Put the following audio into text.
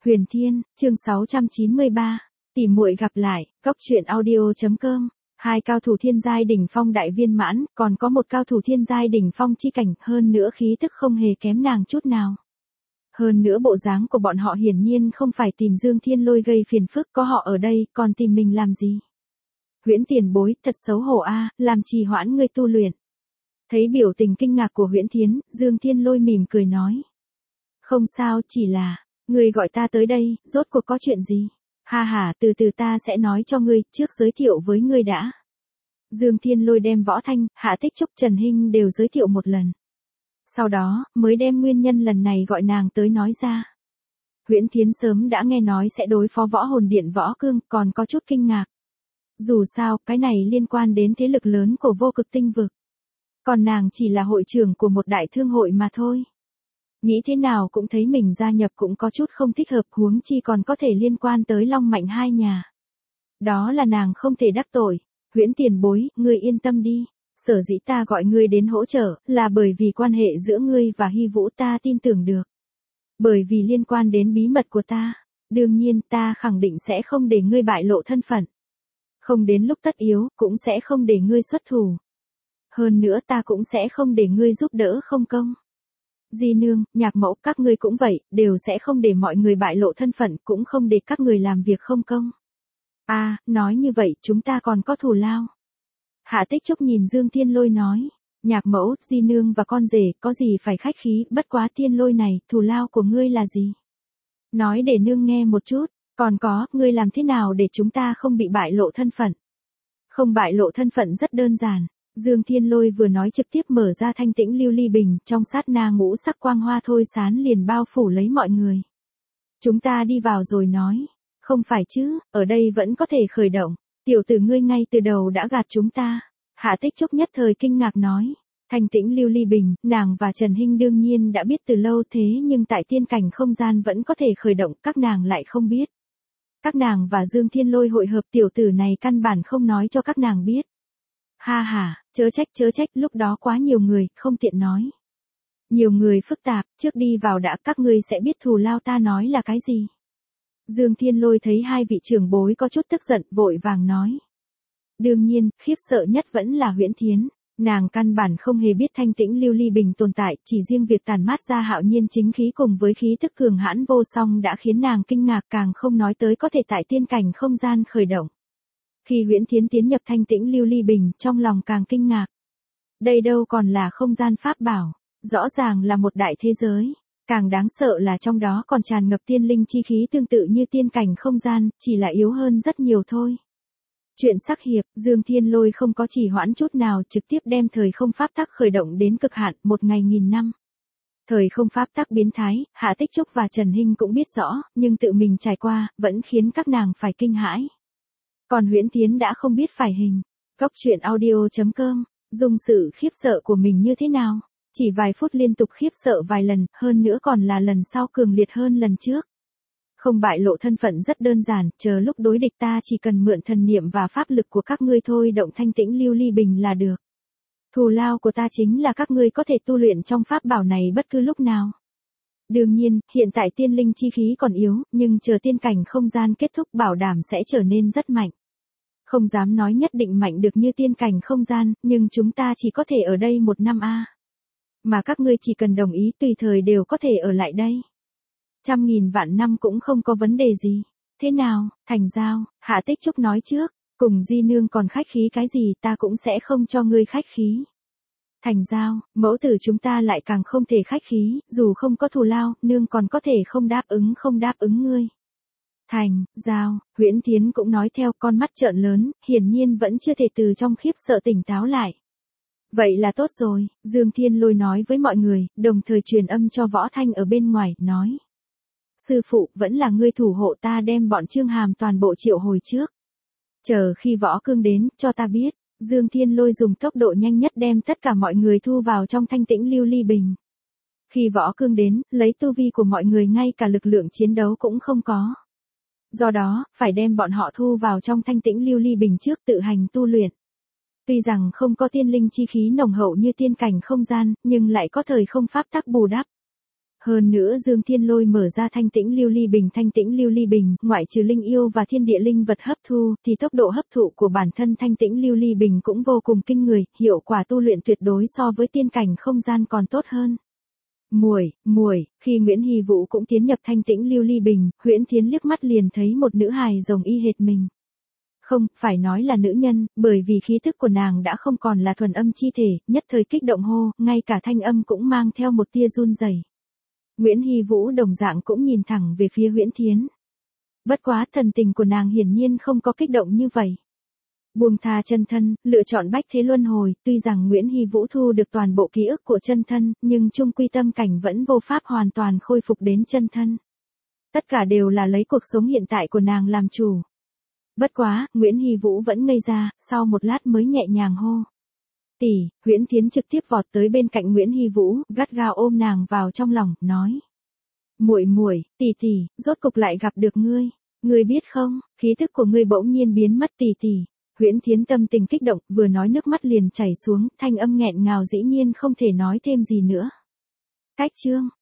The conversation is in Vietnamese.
Huyền Thiên, chương 693. Tỉ muội gặp lại, Cốc truyện audio.com. Hai cao thủ thiên giai đỉnh phong đại viên mãn, còn có một cao thủ thiên giai đỉnh phong chi cảnh, hơn nữa khí tức không hề kém nàng chút nào. Hơn nữa bộ dáng của bọn họ hiển nhiên không phải tìm Dương Thiên Lôi gây phiền phức, có họ ở đây, còn tìm mình làm gì? Huyễn Tiền Bối, thật xấu hổ a, làm trì hoãn ngươi tu luyện. Thấy biểu tình kinh ngạc của Huyễn Thiến, Dương Thiên Lôi mỉm cười nói. Không sao, chỉ là, ngươi gọi ta tới đây, rốt cuộc có chuyện gì? Ha ha, từ từ ta sẽ nói cho ngươi, trước giới thiệu với ngươi đã. Dương Thiên Lôi đem Võ Thanh, Hạ Tích Trúc, Trần Hinh đều giới thiệu một lần. Sau đó, mới đem nguyên nhân lần này gọi nàng tới nói ra. Huyễn Thiến sớm đã nghe nói sẽ đối phó Võ Hồn Điện Võ Cương, còn có chút kinh ngạc. Dù sao, cái này liên quan đến thế lực lớn của Vô Cực Tinh Vực. Còn nàng chỉ là hội trưởng của một đại thương hội mà thôi. Nghĩ thế nào cũng thấy mình gia nhập cũng có chút không thích hợp, huống chi còn có thể liên quan tới Long Mạnh hai nhà. Đó là nàng không thể đắc tội. Huyễn Tiền Bối, ngươi yên tâm đi. Sở dĩ ta gọi ngươi đến hỗ trợ, là bởi vì quan hệ giữa ngươi và Hy Vũ ta tin tưởng được. Bởi vì liên quan đến bí mật của ta. Đương nhiên ta khẳng định sẽ không để ngươi bại lộ thân phận. Không đến lúc tất yếu, cũng sẽ không để ngươi xuất thủ. Hơn nữa ta cũng sẽ không để ngươi giúp đỡ không công. Di nương, Nhạc mẫu, các ngươi cũng vậy, đều sẽ không để mọi người bại lộ thân phận, cũng không để các người làm việc không công. Nói như vậy, chúng ta còn có thù lao. Hạ Tích Trúc nhìn Dương Thiên Lôi nói. Nhạc mẫu, Di nương và con rể, có gì phải khách khí, bất quá Thiên Lôi này, thù lao của ngươi là gì? Nói để nương nghe một chút, còn có, ngươi làm thế nào để chúng ta không bị bại lộ thân phận? Không bại lộ thân phận rất đơn giản. Dương Thiên Lôi vừa nói trực tiếp mở ra thanh tĩnh lưu ly bình, trong sát na ngũ sắc quang hoa thôi sán liền bao phủ lấy mọi người. Chúng ta đi vào rồi nói. Không phải chứ, ở đây vẫn có thể khởi động. Tiểu tử ngươi ngay từ đầu đã gạt chúng ta. Hạ Tích Trúc nhất thời kinh ngạc nói. Thanh tĩnh lưu ly bình, nàng và Trần Hinh đương nhiên đã biết từ lâu, thế nhưng tại tiên cảnh không gian vẫn có thể khởi động, các nàng lại không biết. Các nàng và Dương Thiên Lôi hội hợp, tiểu tử này căn bản không nói cho các nàng biết. Ha ha, chớ trách, lúc đó quá nhiều người, không tiện nói. Nhiều người phức tạp, trước đi vào đã, các ngươi sẽ biết thù lao ta nói là cái gì. Dương Thiên Lôi thấy hai vị trưởng bối có chút tức giận, vội vàng nói. Đương nhiên, khiếp sợ nhất vẫn là Huyễn Thiến. Nàng căn bản không hề biết thanh tĩnh lưu ly bình tồn tại, chỉ riêng việc tản mát ra hạo nhiên chính khí cùng với khí tức cường hãn vô song đã khiến nàng kinh ngạc, càng không nói tới có thể tại tiên cảnh không gian khởi động. Khi Huyễn Thiến tiến nhập thanh tĩnh lưu ly bình, trong lòng càng kinh ngạc. Đây đâu còn là không gian pháp bảo, rõ ràng là một đại thế giới. Càng đáng sợ là trong đó còn tràn ngập tiên linh chi khí tương tự như tiên cảnh không gian, chỉ là yếu hơn rất nhiều thôi. Chuyện sắc hiệp, Dương Thiên Lôi không có trì hoãn chút nào, trực tiếp đem thời không pháp tắc khởi động đến cực hạn, 1 ngày 1000 năm. Thời không pháp tắc biến thái, Hạ Tích Trúc và Trần Hinh cũng biết rõ, nhưng tự mình trải qua, vẫn khiến các nàng phải kinh hãi. Còn Huyễn Thiến đã không biết phải hình. Cốc truyện audio.com, dung sự khiếp sợ của mình như thế nào? Chỉ vài phút liên tục khiếp sợ vài lần, hơn nữa còn là lần sau cường liệt hơn lần trước. Không bại lộ thân phận rất đơn giản, chờ lúc đối địch ta chỉ cần mượn thần niệm và pháp lực của các ngươi thôi động thanh tĩnh lưu ly bình là được. Thù lao của ta chính là các ngươi có thể tu luyện trong pháp bảo này bất cứ lúc nào. Đương nhiên, hiện tại tiên linh chi khí còn yếu, nhưng chờ tiên cảnh không gian kết thúc bảo đảm sẽ trở nên rất mạnh. Không dám nói nhất định mạnh được như tiên cảnh không gian, nhưng chúng ta chỉ có thể ở đây 1 năm Mà các ngươi chỉ cần đồng ý tùy thời đều có thể ở lại đây. 100.000 vạn năm cũng không có vấn đề gì. Thế nào, thành giao, Hạ Tích Trúc nói trước, cùng Di nương còn khách khí cái gì, ta cũng sẽ không cho ngươi khách khí. Thành giao, mẫu tử chúng ta lại càng không thể khách khí, dù không có thù lao, nương còn có thể không đáp ứng ngươi. Thành giao, Huyễn Thiến cũng nói theo, con mắt trợn lớn, hiển nhiên vẫn chưa thể từ trong khiếp sợ tỉnh táo lại. Vậy là tốt rồi, Dương Thiên Lôi nói với mọi người, đồng thời truyền âm cho Võ Thanh ở bên ngoài, nói. Sư phụ, vẫn là ngươi thủ hộ ta, đem bọn Trương Hàm toàn bộ triệu hồi trước. Chờ khi Võ Cương đến, cho ta biết. Dương Thiên Lôi dùng tốc độ nhanh nhất đem tất cả mọi người thu vào trong thanh tĩnh lưu ly bình. Khi Võ Cương đến, lấy tu vi của mọi người ngay cả lực lượng chiến đấu cũng không có. Do đó, phải đem bọn họ thu vào trong thanh tĩnh lưu ly bình trước tự hành tu luyện. Tuy rằng không có tiên linh chi khí nồng hậu như tiên cảnh không gian, nhưng lại có thời không pháp tắc bù đắp. Hơn nữa Dương Thiên Lôi mở ra thanh tĩnh lưu ly bình, ngoại trừ linh yêu và thiên địa linh vật hấp thu, thì tốc độ hấp thụ của bản thân thanh tĩnh lưu ly bình cũng vô cùng kinh người, hiệu quả tu luyện tuyệt đối so với tiên cảnh không gian còn tốt hơn. Muội, khi Nguyễn Hy Vũ cũng tiến nhập thanh tĩnh lưu ly bình, Huyễn Thiến liếc mắt liền thấy một nữ hài rồng y hệt mình. Không, phải nói là nữ nhân, bởi vì khí tức của nàng đã không còn là thuần âm chi thể, nhất thời kích động hô, ngay cả thanh âm cũng mang theo một tia run rẩy. Nguyễn Hy Vũ đồng dạng cũng nhìn thẳng về phía Huyễn Thiến. Bất quá thần tình của nàng hiển nhiên không có kích động như vậy. Buông tha chân thân, lựa chọn bách thế luân hồi, tuy rằng Nguyễn Hy Vũ thu được toàn bộ ký ức của chân thân, nhưng chung quy tâm cảnh vẫn vô pháp hoàn toàn khôi phục đến chân thân. Tất cả đều là lấy cuộc sống hiện tại của nàng làm chủ. Bất quá, Nguyễn Hy Vũ vẫn ngây ra, sau một lát mới nhẹ nhàng hô. Tỷ, Huyễn Thiến trực tiếp vọt tới bên cạnh Nguyễn Hy Vũ, gắt gao ôm nàng vào trong lòng, nói. Muội, tỷ, rốt cục lại gặp được ngươi. Ngươi biết không, khí thức của ngươi bỗng nhiên biến mất tỷ. Huyễn Thiến tâm tình kích động, vừa nói nước mắt liền chảy xuống, thanh âm nghẹn ngào dĩ nhiên không thể nói thêm gì nữa. Cách chương